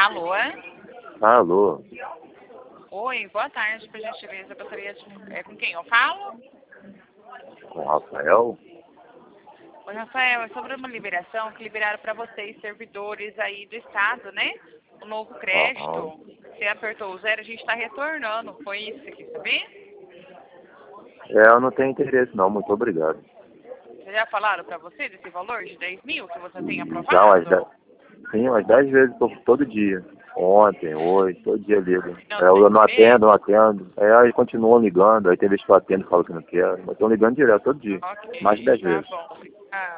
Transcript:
Alô, é? Alô, Oi, boa tarde, por gentileza. Eu gostaria de... com quem eu falo? com o Rafael? Oi, Rafael, é sobre uma liberação que liberaram para vocês, servidores aí do Estado, né? O novo Aham. crédito. Você apertou o zero, a gente está retornando. Foi isso que você quis saber? Eu não tenho interesse não, muito obrigado. Vocês já falaram para você desse valor de 10 mil que você tem Já aprovado? sim, umas 10 vezes todo dia. Ontem, hoje, todo dia liga. Não, Eu não desse mês? atendo, não atendo. Aí continuam ligando, aí tem vezes que eu atendo e falo que não quero. Mas estão ligando direto todo dia. Mais de Ok, 10 tá vezes. bom.